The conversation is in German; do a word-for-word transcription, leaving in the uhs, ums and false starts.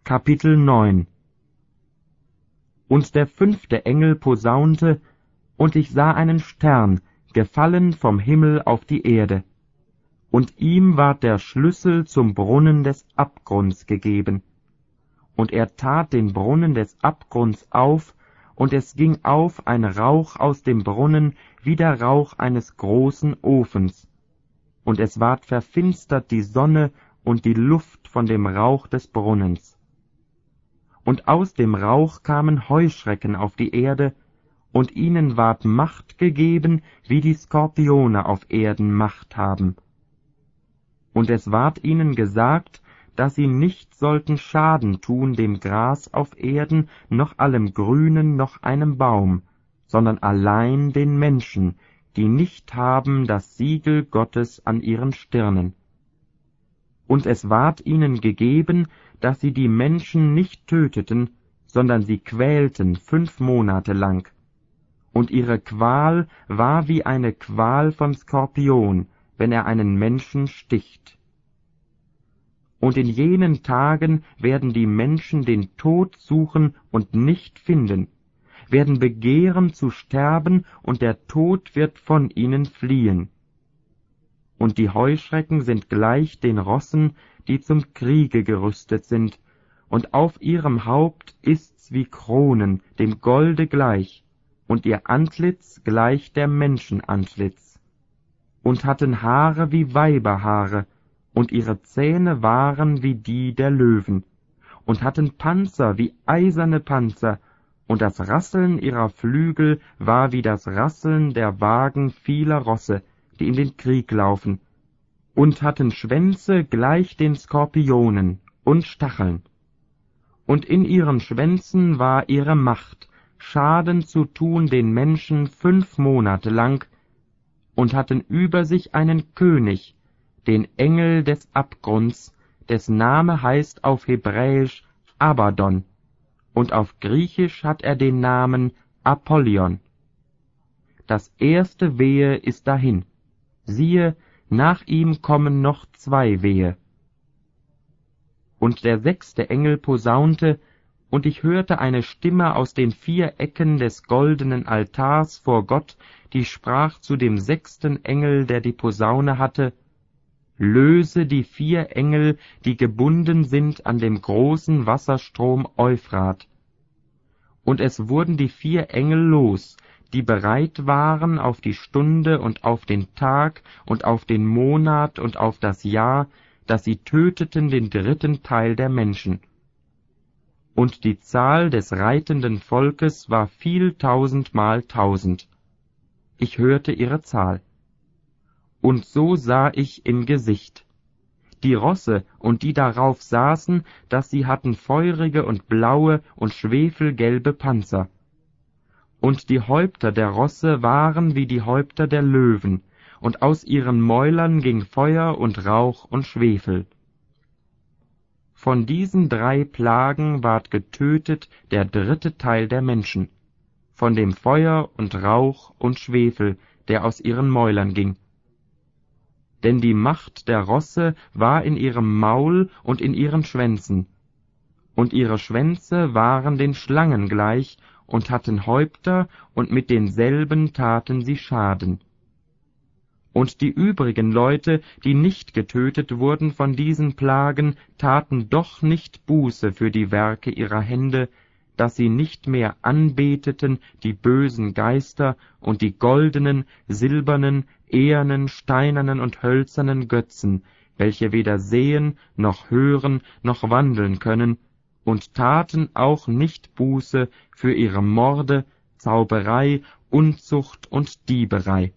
Kapitel neun. Und der fünfte Engel posaunte, und ich sah einen Stern, gefallen vom Himmel auf die Erde. Und ihm ward der Schlüssel zum Brunnen des Abgrunds gegeben. Und er tat den Brunnen des Abgrunds auf, und es ging auf ein Rauch aus dem Brunnen wie der Rauch eines großen Ofens. Und es ward verfinstert die Sonne und die Luft von dem Rauch des Brunnens. Und aus dem Rauch kamen Heuschrecken auf die Erde, und ihnen ward Macht gegeben, wie die Skorpione auf Erden Macht haben. Und es ward ihnen gesagt, dass sie nicht sollten Schaden tun dem Gras auf Erden, noch allem Grünen, noch einem Baum, sondern allein den Menschen, die nicht haben das Siegel Gottes an ihren Stirnen. Und es ward ihnen gegeben, dass sie die Menschen nicht töteten, sondern sie quälten fünf Monate lang. Und ihre Qual war wie eine Qual von Skorpion, wenn er einen Menschen sticht. Und in jenen Tagen werden die Menschen den Tod suchen und nicht finden, werden begehren zu sterben, und der Tod wird von ihnen fliehen. Und die Heuschrecken sind gleich den Rossen, die zum Kriege gerüstet sind, und auf ihrem Haupt ist's wie Kronen, dem Golde gleich, und ihr Antlitz gleich der Menschenantlitz, und hatten Haare wie Weiberhaare, und ihre Zähne waren wie die der Löwen, und hatten Panzer wie eiserne Panzer, und das Rasseln ihrer Flügel war wie das Rasseln der Wagen vieler Rosse, die in den Krieg laufen, und hatten Schwänze gleich den Skorpionen und Stacheln. Und in ihren Schwänzen war ihre Macht, Schaden zu tun den Menschen fünf Monate lang, und hatten über sich einen König, den Engel des Abgrunds, des Name heißt auf Hebräisch Abaddon, und auf Griechisch hat er den Namen Apollyon. Das erste Wehe ist dahin. Siehe, nach ihm kommen noch zwei Wehe. Und der sechste Engel posaunte, und ich hörte eine Stimme aus den vier Ecken des goldenen Altars vor Gott, die sprach zu dem sechsten Engel, der die Posaune hatte: Löse die vier Engel, die gebunden sind an dem großen Wasserstrom Euphrat. Und es wurden die vier Engel los, die bereit waren auf die Stunde und auf den Tag und auf den Monat und auf das Jahr, dass sie töteten den dritten Teil der Menschen. Und die Zahl des reitenden Volkes war viel tausendmal tausend. Ich hörte ihre Zahl. Und so sah ich im Gesicht die Rosse und die darauf saßen, dass sie hatten feurige und blaue und schwefelgelbe Panzer. Und die Häupter der Rosse waren wie die Häupter der Löwen, und aus ihren Mäulern ging Feuer und Rauch und Schwefel. Von diesen drei Plagen ward getötet der dritte Teil der Menschen, von dem Feuer und Rauch und Schwefel, der aus ihren Mäulern ging. Denn die Macht der Rosse war in ihrem Maul und in ihren Schwänzen, und ihre Schwänze waren den Schlangen gleich, und hatten Häupter, und mit denselben taten sie Schaden. Und die übrigen Leute, die nicht getötet wurden von diesen Plagen, taten doch nicht Buße für die Werke ihrer Hände, dass sie nicht mehr anbeteten die bösen Geister und die goldenen, silbernen, ehernen, steinernen und hölzernen Götzen, welche weder sehen, noch hören, noch wandeln können, und taten auch nicht Buße für ihre Morde, Zauberei, Unzucht und Dieberei.